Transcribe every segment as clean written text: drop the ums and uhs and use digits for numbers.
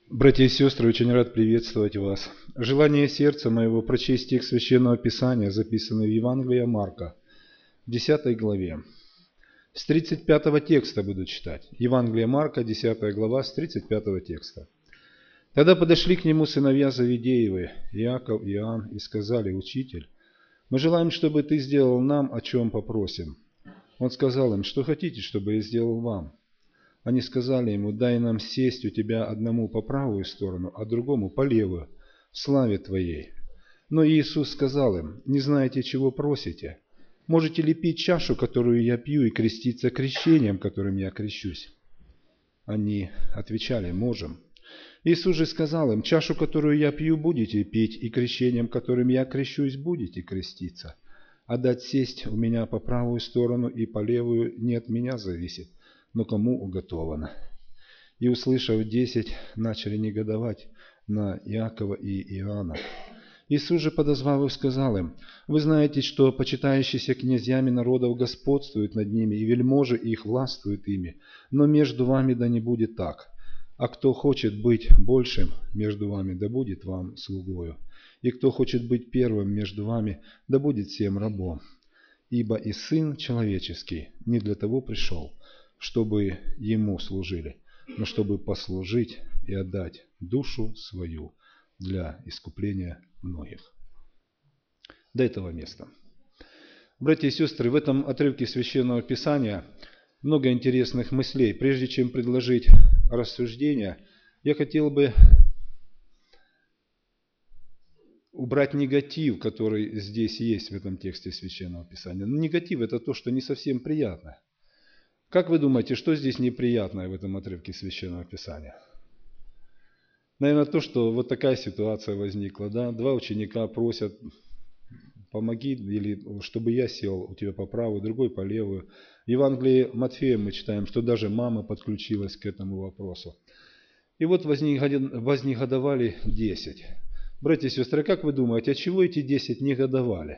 Братья и сестры, очень рад приветствовать вас. Желание сердца моего прочесть текст Священного Писания, записанный в Евангелии Марка, в 10 главе. С 35 текста буду читать. Евангелие Марка, 10 глава, с 35 текста. «Тогда подошли к нему сыновья Завидеевы, Иаков и Иоанн, и сказали: Учитель, мы желаем, чтобы ты сделал нам, о чем попросим. Он сказал им: что хотите, чтобы я сделал вам? Они сказали ему: дай нам сесть у тебя одному по правую сторону, а другому по левую, в славе твоей. Но Иисус сказал им: не знаете, чего просите? Можете ли пить чашу, которую я пью, и креститься крещением, которым я крещусь? Они отвечали: можем. Иисус же сказал им: чашу, которую я пью, будете пить, и крещением, которым я крещусь, будете креститься. А дать сесть у меня по правую сторону и по левую не от меня зависит, но кому уготовано. И, услышав 10, начали негодовать на Иакова и Иоанна. Иисус же, подозвав их, сказал им: вы знаете, что почитающиеся князьями народов господствуют над ними, и вельможи их властвуют ими. Но между вами да не будет так. А кто хочет быть большим между вами, да будет вам слугою. И кто хочет быть первым между вами, да будет всем рабом. Ибо и Сын Человеческий не для того пришел, чтобы Ему служили, но чтобы послужить и отдать душу свою для искупления многих». До этого места. Братья и сестры, в этом отрывке Священного Писания много интересных мыслей. Прежде чем предложить рассуждения, я хотел бы убрать негатив, который здесь есть в этом тексте Священного Писания. Но негатив – это то, что не совсем приятно. Как вы думаете, что здесь неприятное в этом отрывке Священного Писания? Наверное, то, что вот такая ситуация возникла. Да? Два ученика просят: помоги, или чтобы я сел у тебя по правую, другой по левую. В Евангелии Матфея мы читаем, что даже мама подключилась к этому вопросу. И вот вознегодовали 10. Братья и сестры, как вы думаете, от чего эти 10 негодовали?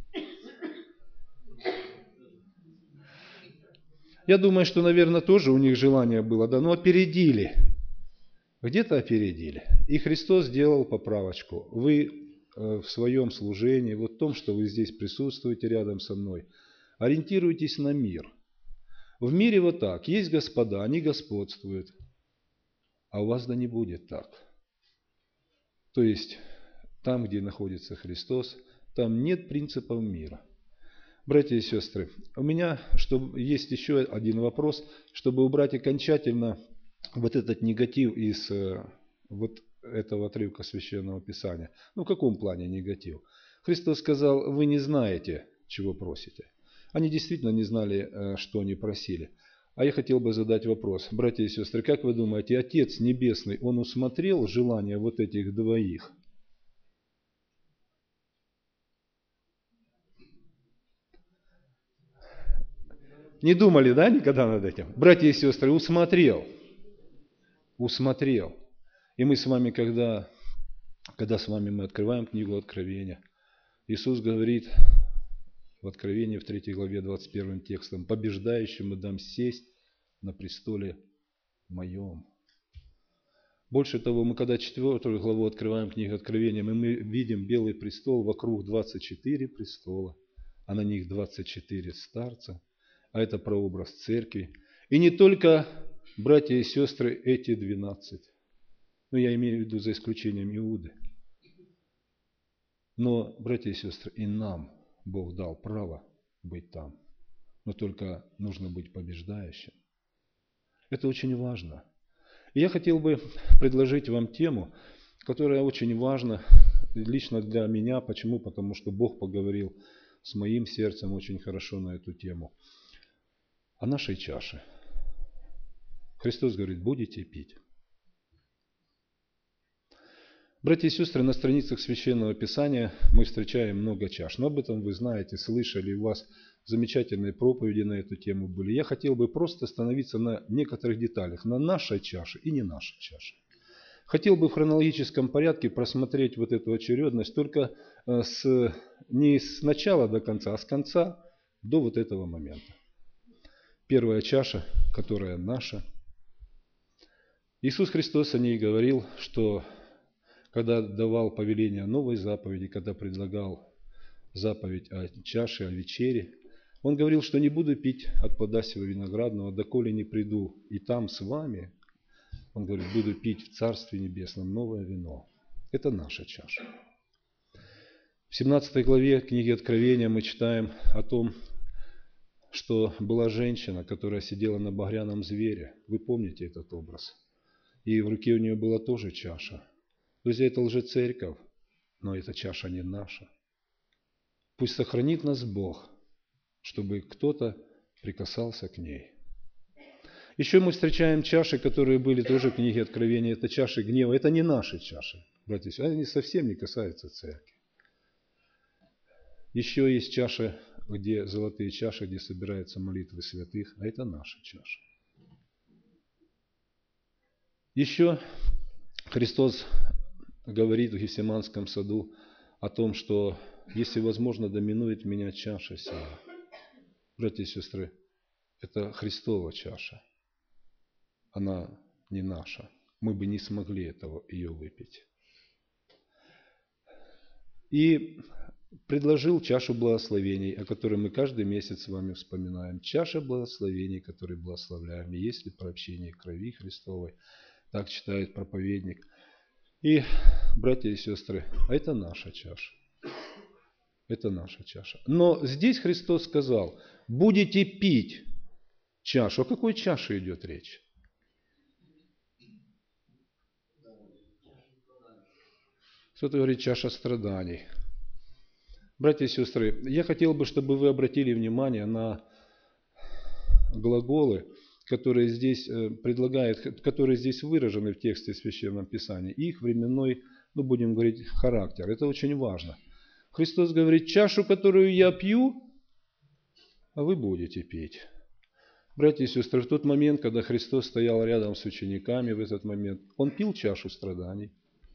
Я думаю, что, наверное, тоже у них желание было, да, но опередили. Где-то опередили. И Христос сделал поправочку. Вы в своем служении, вот в том, что вы здесь присутствуете рядом со мной, ориентируйтесь на мир. В мире вот так. Есть господа, они господствуют. А у вас да не будет так. То есть, там, где находится Христос, там нет принципов мира. Братья и сестры, у меня есть еще один вопрос, чтобы убрать окончательно вот этот негатив из вот этого отрывка Священного Писания. Ну, в каком плане негатив? Христос сказал: вы не знаете, чего просите. Они действительно не знали, что они просили. А я хотел бы задать вопрос. Братья и сестры, как вы думаете, Отец Небесный, Он усмотрел желание вот этих двоих? Не думали, да, никогда над этим? Братья и сестры, усмотрел. Усмотрел. И мы с вами, когда с вами мы открываем книгу Откровения, Иисус говорит в Откровении в 3 главе 21 текстом: побеждающему дам сесть на престоле моем. Больше того, мы когда 4 главу открываем книгу Откровения, мы видим белый престол, вокруг 24 престола, а на них 24 старца. А это прообраз церкви. И не только, братья и сестры, эти 12. Но я имею в виду за исключением Иуды. Но, братья и сестры, и нам Бог дал право быть там. Но только нужно быть побеждающим. Это очень важно. И я хотел бы предложить вам тему, которая очень важна лично для меня. Почему? Потому что Бог поговорил с моим сердцем очень хорошо на эту тему. О нашей чаше. Христос говорит: будете пить. Братья и сестры, на страницах Священного Писания мы встречаем много чаш. Но об этом вы знаете, слышали, у вас замечательные проповеди на эту тему были. Я хотел бы просто остановиться на некоторых деталях, на нашей чаше и не нашей чаше. Хотел бы в хронологическом порядке просмотреть вот эту очередность только не с начала до конца, а с конца до вот этого момента. Первая чаша, которая наша. Иисус Христос о ней говорил, что когда давал повеление о новой заповеди, когда предлагал заповедь о чаше, о вечере, Он говорил, что не буду пить от плода сего виноградного, доколе не приду и там с вами, Он говорит, буду пить в Царстве Небесном новое вино. Это наша чаша. В 17 главе книги Откровения мы читаем о том, что была женщина, которая сидела на багряном звере. Вы помните этот образ? И в руке у нее была тоже чаша. Друзья, это лжецерковь, но эта чаша не наша. Пусть сохранит нас Бог, чтобы кто-то прикасался к ней. Еще мы встречаем чаши, которые были тоже в книге Откровения. Это чаши гнева. Это не наши чаши, братья и сестры. Они совсем не касаются церкви. Еще есть чаши, где золотые чаши, где собираются молитвы святых. А это наша чаша. Еще Христос говорит в Гефсиманском саду о том, что если возможно, доминует меня чаша сия. Братья и сестры, это Христова чаша. Она не наша. Мы бы не смогли ее выпить. И предложил чашу благословений, о которой мы каждый месяц с вами вспоминаем. Чаша благословений, которые благословляем. И есть ли про общение крови Христовой. Так читает проповедник. И, братья и сестры, это наша чаша. Это наша чаша. Но здесь Христос сказал, будете пить чашу. О какой чаше идет речь? Кто-то говорит, чаша страданий. Братья и сестры, я хотел бы, чтобы вы обратили внимание на глаголы, которые здесь которые здесь выражены в тексте Священного Писания. Их временной, будем говорить, характер. Это очень важно. Христос говорит, чашу, которую я пью, а вы будете пить. Братья и сестры, в тот момент, когда Христос стоял рядом с учениками в этот момент, Он пил чашу страданий?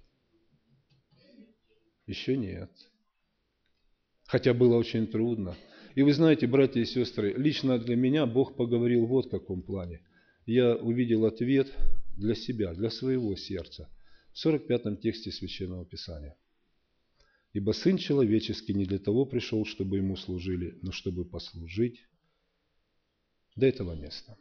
Еще нет. Хотя было очень трудно. И вы знаете, братья и сестры, лично для меня Бог поговорил вот в каком плане. Я увидел ответ для себя, для своего сердца. В 45-м тексте Священного Писания. Ибо Сын Человеческий не для того пришел, чтобы Ему служили, но чтобы послужить. До этого места.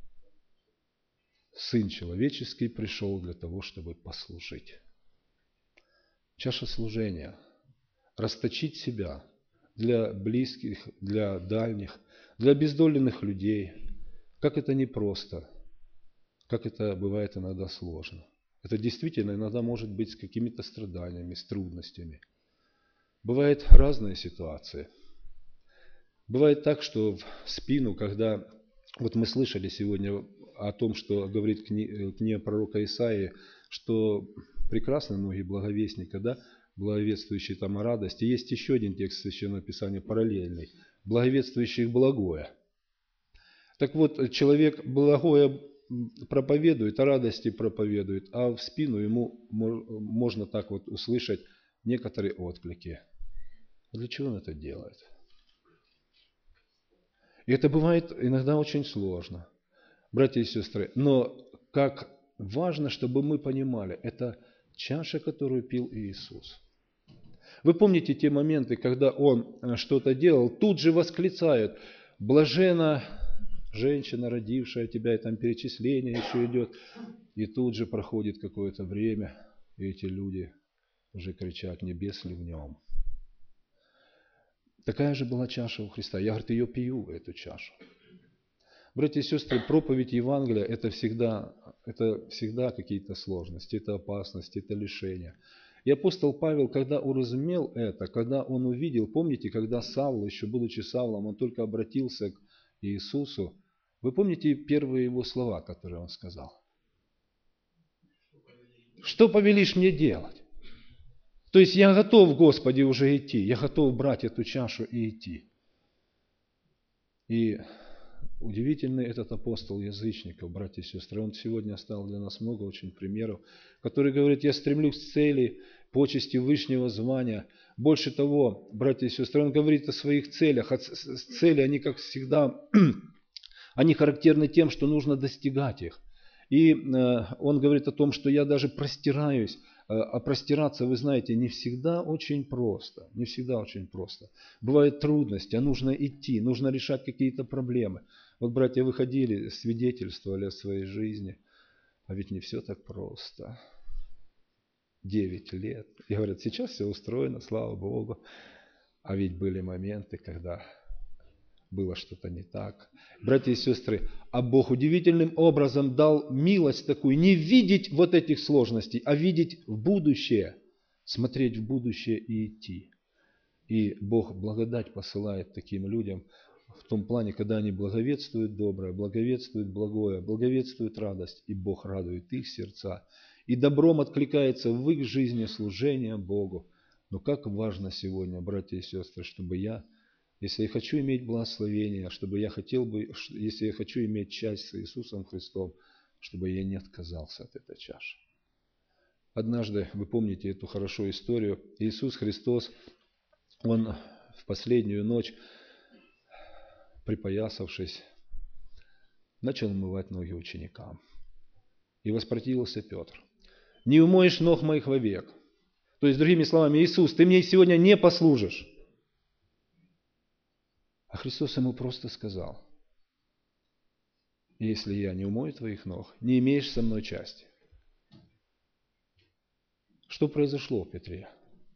Сын Человеческий пришел для того, чтобы послужить. Чаша служения. Расточить себя для близких, для дальних, для обездоленных людей. Как это непросто. Как это бывает иногда сложно. Это действительно иногда может быть с какими-то страданиями, с трудностями. Бывают разные ситуации. Бывает так, что в спину, когда... Вот мы слышали сегодня о том, что говорит книга пророка Исаии, что прекрасны ноги благовестника, да, благовествующий там о радости. Есть еще один текст Священного Писания параллельный, благовествующий благое. Так вот, человек благое проповедует, о радости проповедует, а в спину ему можно так вот услышать некоторые отклики. Для чего он это делает? И это бывает иногда очень сложно, братья и сестры. Но как важно, чтобы мы понимали, это чаша, которую пил Иисус. Вы помните те моменты, когда Он что-то делал, тут же восклицают, блажена женщина, родившая тебя, и там перечисление еще идет. И тут же проходит какое-то время, и эти люди уже кричат, небес ли в нем. Такая же была чаша у Христа. Я, говорит, ее пью, эту чашу. Братья и сестры, проповедь Евангелия – это всегда какие-то сложности, это опасности, это лишения. И апостол Павел, когда уразумел это, когда он увидел, помните, когда Савл, еще будучи Савлом, он только обратился к Иисусу, вы помните первые его слова, которые он сказал? Что повелишь мне делать? То есть я готов, Господи, уже идти. Я готов брать эту чашу и идти. И удивительный этот апостол язычников, братья и сестры. Он сегодня оставил для нас много очень примеров, который говорит, я стремлюсь к цели, почести вышнего звания. Больше того, братья и сестры, он говорит о своих целях. Цели, они как всегда, они характерны тем, что нужно достигать их. И он говорит о том, что я даже простираюсь. А простираться, вы знаете, не всегда очень просто. Не всегда очень просто. Бывают трудности, а нужно идти, нужно решать какие-то проблемы. Вот братья выходили, свидетельствовали о своей жизни. А ведь не все так просто. 9 лет. И говорят, сейчас все устроено, слава Богу. А ведь были моменты, когда было что-то не так. Братья и сестры, а Бог удивительным образом дал милость такую, не видеть вот этих сложностей, а видеть в будущее, смотреть в будущее и идти. И Бог благодать посылает таким людям в том плане, когда они благовествуют доброе, благовествуют благое, благовествуют радость, и Бог радует их сердца. И добром откликается в их жизни служение Богу. Но как важно сегодня, братья и сестры, чтобы если я хочу иметь благословение, если я хочу иметь часть с Иисусом Христом, чтобы я не отказался от этой чаши. Однажды, вы помните эту хорошо историю, Иисус Христос, Он в последнюю ночь, припоясавшись, начал умывать ноги ученикам. И воспротивился Петр. «Не умоешь ног моих вовек». То есть, другими словами, Иисус, ты мне сегодня не послужишь. А Христос ему просто сказал: если я не умою твоих ног, не имеешь со мной части. Что произошло в Петре?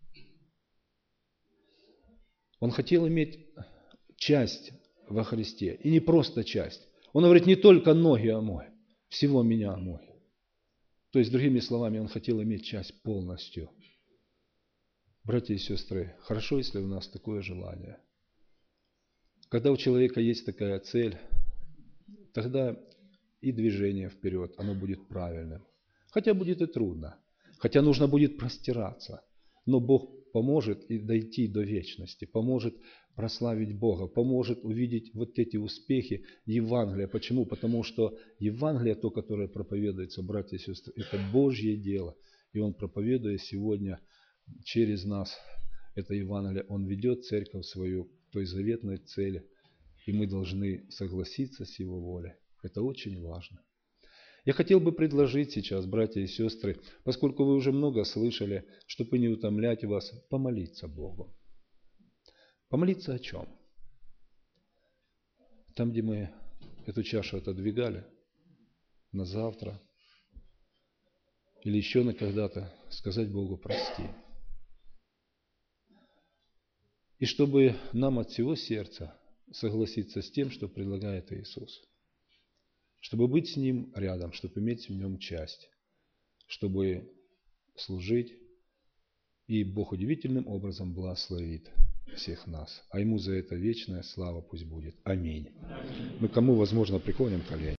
Он хотел иметь часть во Христе. И не просто часть. Он говорит, не только ноги омой, всего меня омой. То есть, другими словами, он хотел иметь часть полностью. Братья и сестры, хорошо, если у нас такое желание. Когда у человека есть такая цель, тогда и движение вперед, оно будет правильным. Хотя будет и трудно, хотя нужно будет простираться. Но Бог поможет и дойти до вечности, поможет прославить Бога, поможет увидеть вот эти успехи Евангелия. Почему? Потому что Евангелие, то, которое проповедуется, братья и сестры, это Божье дело. И Он, проповедуя сегодня через нас это Евангелие, Он ведет церковь свою к той заветной цели. И мы должны согласиться с Его волей. Это очень важно. Я хотел бы предложить сейчас, братья и сестры, поскольку вы уже много слышали, чтобы не утомлять вас, помолиться Богу. Помолиться о чем? Там, где мы эту чашу отодвигали, на завтра, или еще на когда-то, сказать Богу прости. И чтобы нам от всего сердца согласиться с тем, что предлагает Иисус. Чтобы быть с Ним рядом, чтобы иметь в Нем часть, чтобы служить. И Бог удивительным образом благословит всех нас. А Ему за это вечная слава пусть будет. Аминь. Мы кому возможно преклоним колени.